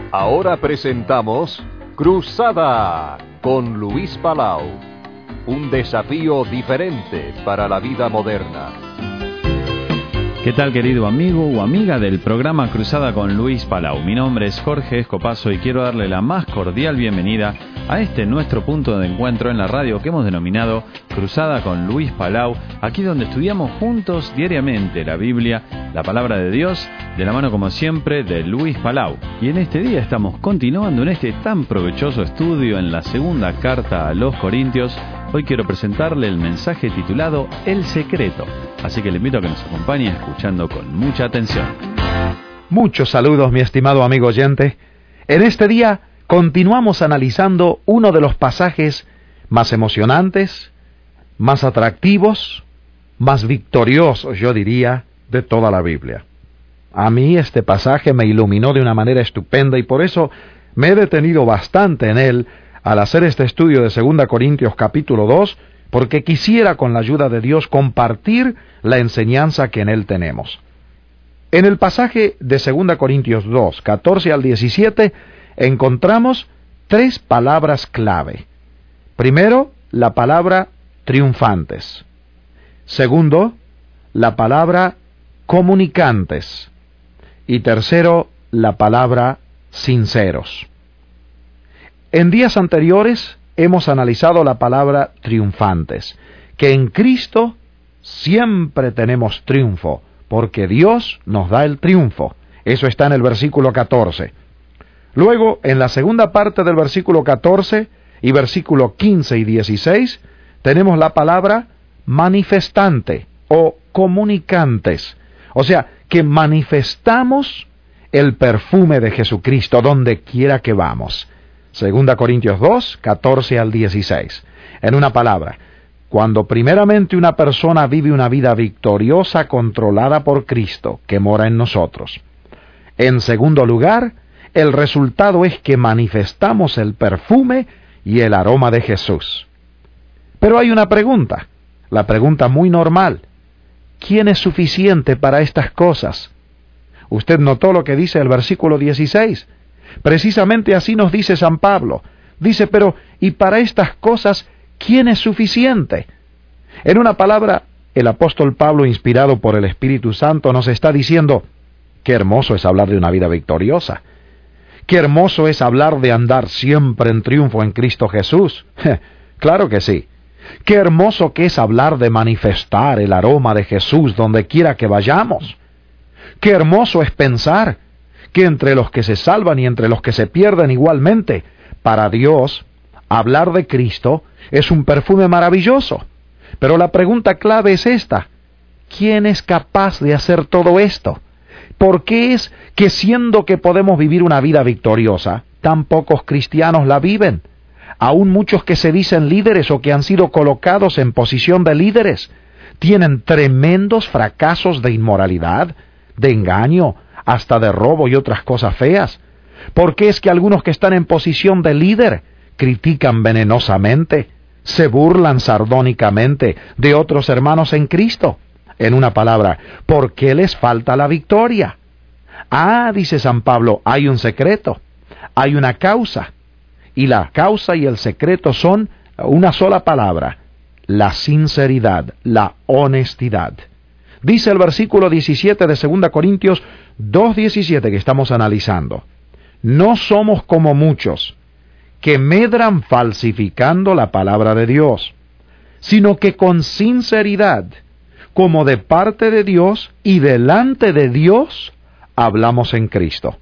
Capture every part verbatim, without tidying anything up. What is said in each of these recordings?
Ahora presentamos Cruzada con Luis Palau. Un desafío diferente para la vida moderna. ¿Qué tal, querido amigo o amiga del programa Cruzada con Luis Palau? Mi nombre es Jorge Escopazo y quiero darle la más cordial bienvenida a este nuestro punto de encuentro en la radio que hemos denominado Cruzada con Luis Palau, aquí donde estudiamos juntos diariamente la Biblia, la palabra de Dios, de la mano como siempre de Luis Palau. Y en este día estamos continuando en este tan provechoso estudio en la segunda carta a los Corintios. Hoy quiero presentarle el mensaje titulado El Secreto, así que le invito a que nos acompañe escuchando con mucha atención. Muchos saludos, mi estimado amigo oyente. En este día continuamos analizando uno de los pasajes más emocionantes, más atractivos, más victoriosos, yo diría, de toda la Biblia. A mí este pasaje me iluminó de una manera estupenda y por eso me he detenido bastante en él al hacer este estudio de segunda Corintios capítulo dos, porque quisiera con la ayuda de Dios compartir la enseñanza que en él tenemos. En el pasaje de segunda Corintios dos, catorce al diecisiete, encontramos tres palabras clave. Primero, la palabra triunfantes. Segundo, la palabra comunicantes. Y tercero, la palabra sinceros. En días anteriores hemos analizado la palabra triunfantes, que en Cristo siempre tenemos triunfo, porque Dios nos da el triunfo. Eso está en el versículo catorce. Luego, en la segunda parte del versículo catorce y versículo quince y dieciséis, tenemos la palabra manifestante o comunicantes. O sea, que manifestamos el perfume de Jesucristo donde quiera que vamos. Segunda Corintios dos, catorce al dieciséis. En una palabra, cuando primeramente una persona vive una vida victoriosa controlada por Cristo, que mora en nosotros. En segundo lugar, el resultado es que manifestamos el perfume y el aroma de Jesús. Pero hay una pregunta, la pregunta muy normal. ¿Quién es suficiente para estas cosas? Usted notó lo que dice el versículo dieciséis. Precisamente así nos dice San Pablo. Dice, pero, ¿y para estas cosas quién es suficiente? En una palabra, el apóstol Pablo, inspirado por el Espíritu Santo, nos está diciendo, qué hermoso es hablar de una vida victoriosa. Qué hermoso es hablar de andar siempre en triunfo en Cristo Jesús. Claro que sí. Qué hermoso que es hablar de manifestar el aroma de Jesús donde quiera que vayamos. Qué hermoso es pensar que entre los que se salvan y entre los que se pierden igualmente, para Dios, hablar de Cristo es un perfume maravilloso. Pero la pregunta clave es esta: ¿quién es capaz de hacer todo esto? ¿Por qué es que siendo que podemos vivir una vida victoriosa, tan pocos cristianos la viven? Aún muchos que se dicen líderes o que han sido colocados en posición de líderes, tienen tremendos fracasos de inmoralidad, de engaño, hasta de robo y otras cosas feas. ¿Por qué es que algunos que están en posición de líder critican venenosamente, se burlan sardónicamente de otros hermanos en Cristo? En una palabra, ¿por qué les falta la victoria? Ah, dice San Pablo, hay un secreto, hay una causa, y la causa y el secreto son una sola palabra: la sinceridad, la honestidad. Dice el versículo diecisiete de segunda Corintios dos diecisiete que estamos analizando. No somos como muchos que medran falsificando la palabra de Dios, sino que con sinceridad, como de parte de Dios y delante de Dios, hablamos en Cristo.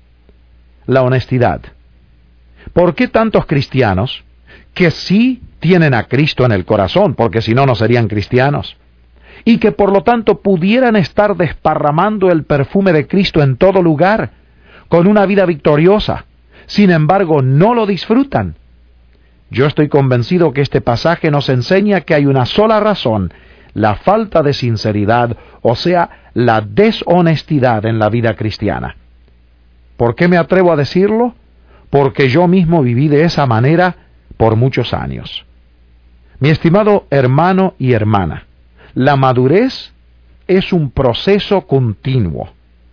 La honestidad. ¿Por qué tantos cristianos que sí tienen a Cristo en el corazón, porque si no, no serían cristianos, y que por lo tanto pudieran estar desparramando el perfume de Cristo en todo lugar, con una vida victoriosa, sin embargo no lo disfrutan? Yo estoy convencido que este pasaje nos enseña que hay una sola razón: la falta de sinceridad, o sea, la deshonestidad en la vida cristiana. ¿Por qué me atrevo a decirlo? Porque yo mismo viví de esa manera por muchos años. Mi estimado hermano y hermana, la madurez es un proceso continuo.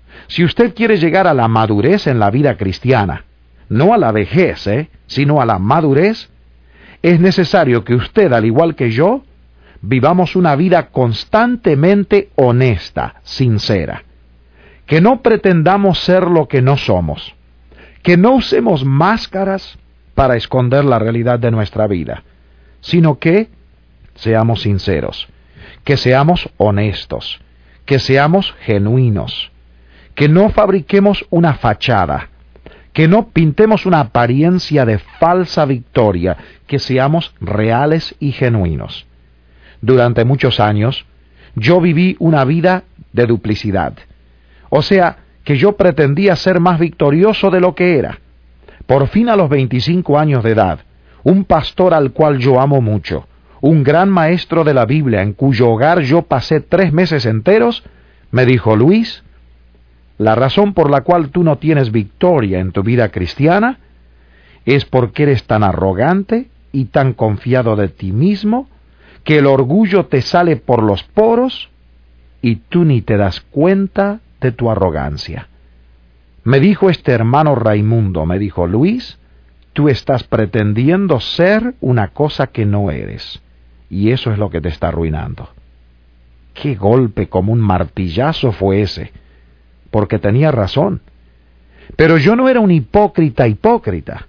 Si usted quiere llegar a la madurez en la vida cristiana, no a la vejez, ¿eh? sino a la madurez, es necesario que usted, al igual que yo, vivamos una vida constantemente honesta, sincera. Que no pretendamos ser lo que no somos. Que no usemos máscaras para esconder la realidad de nuestra vida, sino que seamos sinceros, que seamos honestos, que seamos genuinos, que no fabriquemos una fachada, que no pintemos una apariencia de falsa victoria, que seamos reales y genuinos. Durante muchos años, yo viví una vida de duplicidad. O sea, que yo pretendía ser más victorioso de lo que era. Por fin, a los veinticinco años de edad, un pastor al cual yo amo mucho, un gran maestro de la Biblia en cuyo hogar yo pasé tres meses enteros, me dijo: Luis, la razón por la cual tú no tienes victoria en tu vida cristiana es porque eres tan arrogante y tan confiado de ti mismo que el orgullo te sale por los poros y tú ni te das cuenta de tu arrogancia. Me dijo este hermano Raimundo, me dijo: Luis, tú estás pretendiendo ser una cosa que no eres, y eso es lo que te está arruinando. Qué golpe como un martillazo fue ese, porque tenía razón. Pero yo no era un hipócrita hipócrita,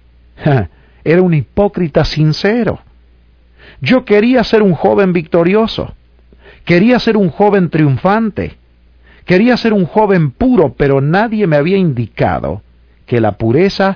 era un hipócrita sincero. Yo quería ser un joven victorioso, quería ser un joven triunfante, quería ser un joven puro, pero nadie me había indicado que la pureza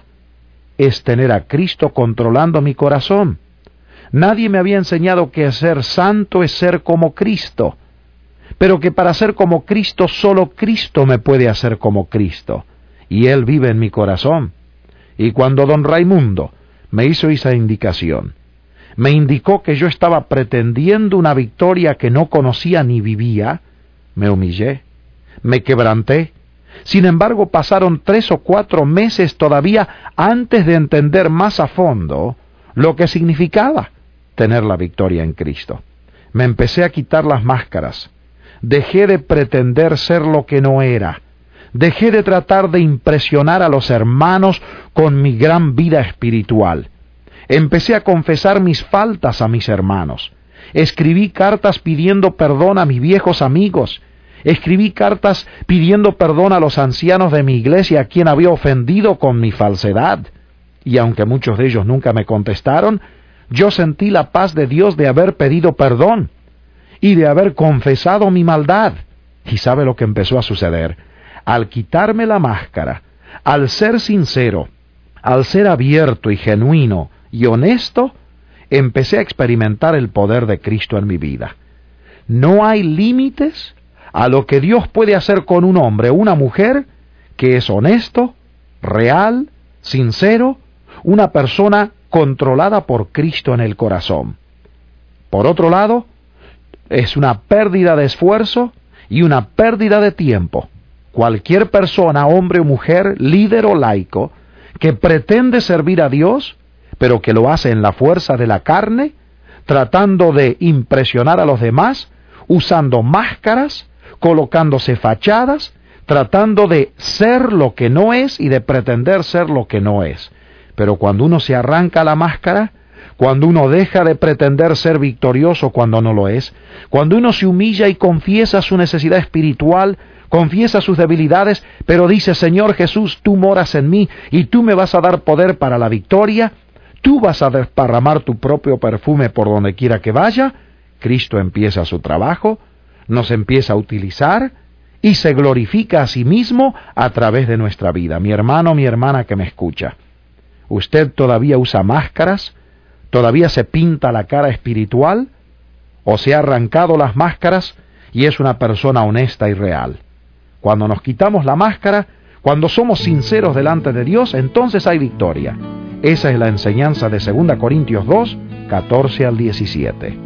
es tener a Cristo controlando mi corazón. Nadie me había enseñado que ser santo es ser como Cristo, pero que para ser como Cristo solo Cristo me puede hacer como Cristo, y Él vive en mi corazón. Y cuando don Raimundo me hizo esa indicación, me indicó que yo estaba pretendiendo una victoria que no conocía ni vivía, me humillé, me quebranté. Sin embargo, pasaron tres o cuatro meses todavía antes de entender más a fondo lo que significaba tener la victoria en Cristo. Me empecé a quitar las máscaras, dejé de pretender ser lo que no era, dejé de tratar de impresionar a los hermanos con mi gran vida espiritual. Empecé a confesar mis faltas a mis hermanos. Escribí cartas pidiendo perdón a mis viejos amigos. Escribí cartas pidiendo perdón a los ancianos de mi iglesia a quien había ofendido con mi falsedad. Y aunque muchos de ellos nunca me contestaron, yo sentí la paz de Dios de haber pedido perdón y de haber confesado mi maldad. ¿Y sabe lo que empezó a suceder? Al quitarme la máscara, al ser sincero, al ser abierto y genuino y honesto, empecé a experimentar el poder de Cristo en mi vida. No hay límites a lo que Dios puede hacer con un hombre o una mujer que es honesto, real, sincero, una persona controlada por Cristo en el corazón. Por otro lado, es una pérdida de esfuerzo y una pérdida de tiempo. Cualquier persona, hombre o mujer, líder o laico, que pretende servir a Dios, pero que lo hace en la fuerza de la carne, tratando de impresionar a los demás, usando máscaras, colocándose fachadas, tratando de ser lo que no es y de pretender ser lo que no es. Pero cuando uno se arranca la máscara, cuando uno deja de pretender ser victorioso cuando no lo es, cuando uno se humilla y confiesa su necesidad espiritual, confiesa sus debilidades, pero dice: Señor Jesús, tú moras en mí y tú me vas a dar poder para la victoria, tú vas a desparramar tu propio perfume por donde quiera que vaya, Cristo empieza su trabajo, nos empieza a utilizar y se glorifica a sí mismo a través de nuestra vida. Mi hermano, mi hermana que me escucha, ¿usted todavía usa máscaras? ¿Todavía se pinta la cara espiritual? ¿O se ha arrancado las máscaras y es una persona honesta y real? Cuando nos quitamos la máscara, cuando somos sinceros delante de Dios, entonces hay victoria. Esa es la enseñanza de segunda Corintios dos, catorce al diecisiete.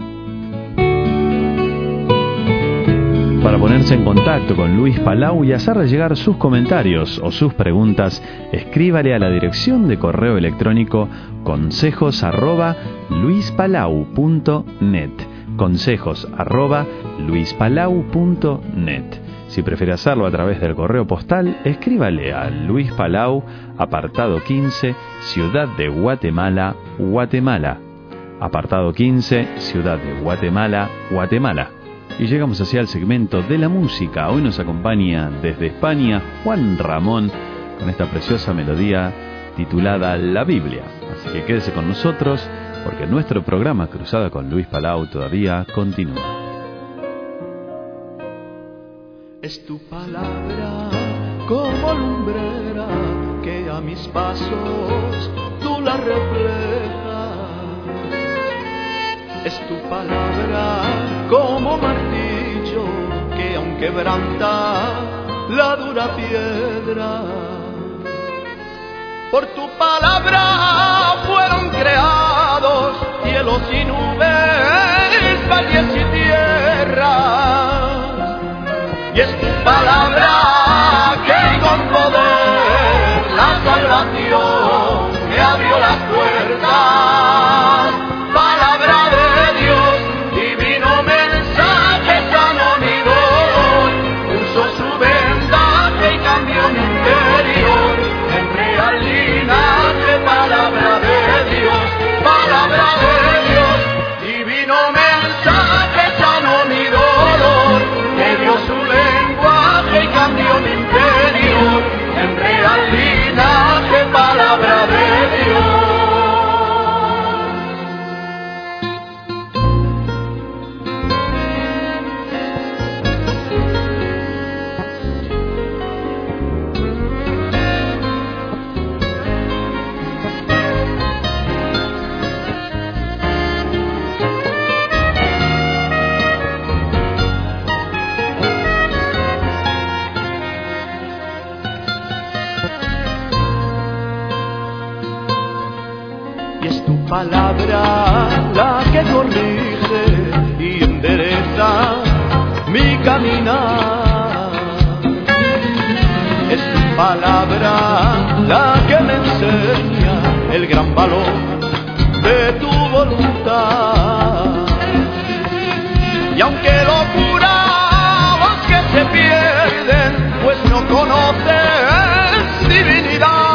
Para ponerse en contacto con Luis Palau y hacerle llegar sus comentarios o sus preguntas, escríbale a la dirección de correo electrónico consejos arroba luispalau punto net. consejos arroba luispalau punto net. Si prefiere hacerlo a través del correo postal, escríbale a Luis Palau, apartado quince, Ciudad de Guatemala, Guatemala. Apartado quince, Ciudad de Guatemala, Guatemala. Y llegamos hacia el segmento de la música. Hoy nos acompaña desde España Juan Ramón con esta preciosa melodía titulada La Biblia. Así que quédese con nosotros porque nuestro programa Cruzada con Luis Palau todavía continúa. Es tu palabra como lumbrera que a mis pasos tú la reflejas. Es tu palabra como martillo que aun quebranta la dura piedra. Por tu palabra fueron creados cielos y nubes, valles y tierras. Y es tu palabra que con poder la salvación me abrió las puertas. Palabra de Dios, divino mensaje, sanó mi dolor, puso su vendaje y cambió mi interior en real linaje. Palabra de Dios, palabra de Dios, divino mensaje, sanó mi dolor, me dio su lenguaje y cambió mi interior en real linaje. Palabra de Dios. Palabra la que corrige y endereza mi caminar. Es tu palabra la que me enseña el gran valor de tu voluntad. Y aunque locura los que se pierden, pues no conocen divinidad.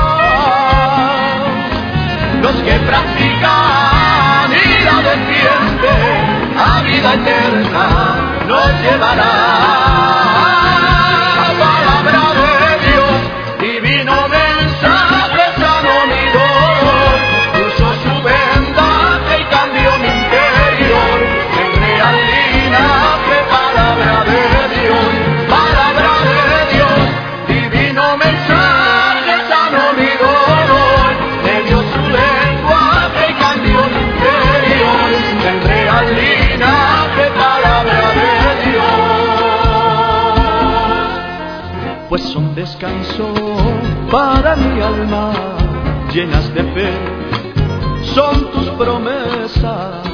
Los que practican y la defienden a vida eterna nos llevará. Palabra de Dios, divino mensaje, sanó mi dolor, puso su vendaje y cambió mi interior en real linaje. Palabra de Dios, palabra de Dios, divino mensaje, sanó mi dolor, me dio su lenguaje y cambió mi interior en real linaje. Palabra de Dios. Pues son descanso para mi alma, llenas de fe son tus promesas.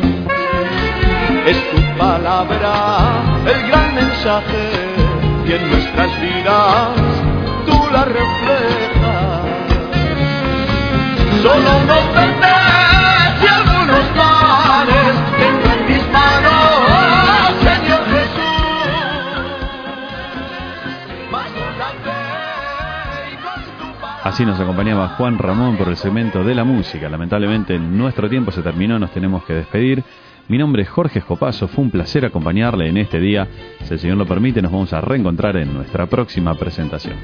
Es tu palabra el gran mensaje y en nuestras vidas tú la reflejas. Solo nos pertenece algunos planes, tengo en mis manos, Señor Jesús. Más con la fe y con tu palabra. Así nos acompañaba Juan Ramón por el segmento de la música. Lamentablemente nuestro tiempo se terminó, nos tenemos que despedir. Mi nombre es Jorge Escopazo, fue un placer acompañarle en este día. Si el Señor lo permite, nos vamos a reencontrar en nuestra próxima presentación.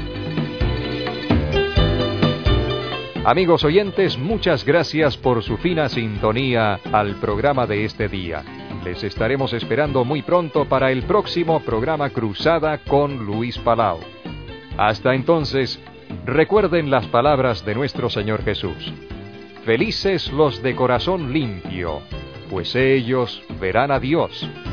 Amigos oyentes, muchas gracias por su fina sintonía al programa de este día. Les estaremos esperando muy pronto para el próximo programa Cruzada con Luis Palau. Hasta entonces, recuerden las palabras de nuestro Señor Jesús. Felices los de corazón limpio, pues ellos verán a Dios.